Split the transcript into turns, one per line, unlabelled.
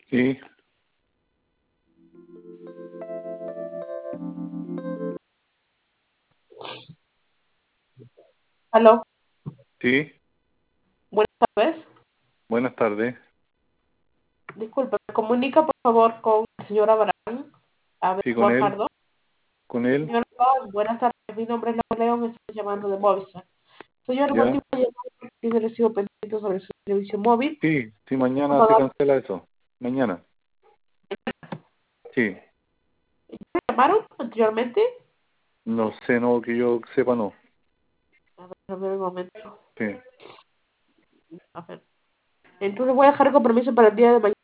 Sí,
Aló,
sí,
buenas tardes.
buenas tardes.
Disculpe, ¿me comunica por favor con el señor Abraham
Sí, con él,
Guajardo?
con él,
Señor Abraham, buenas tardes. Mi nombre es Laura León, estoy llamando de Movistar. Señor, el
¿ya?
motivo de llamar es porque tiene recibo pendiente sobre su servicio móvil.
Sí, sí,
A
mañana se
pagar.
cancela eso. Mañana, sí.
¿Me llamaron anteriormente?
No sé, no, que yo sepa, no.
A ver, un momento.
Sí.
A ver. Entonces voy a dejar el compromiso para el día de mañana.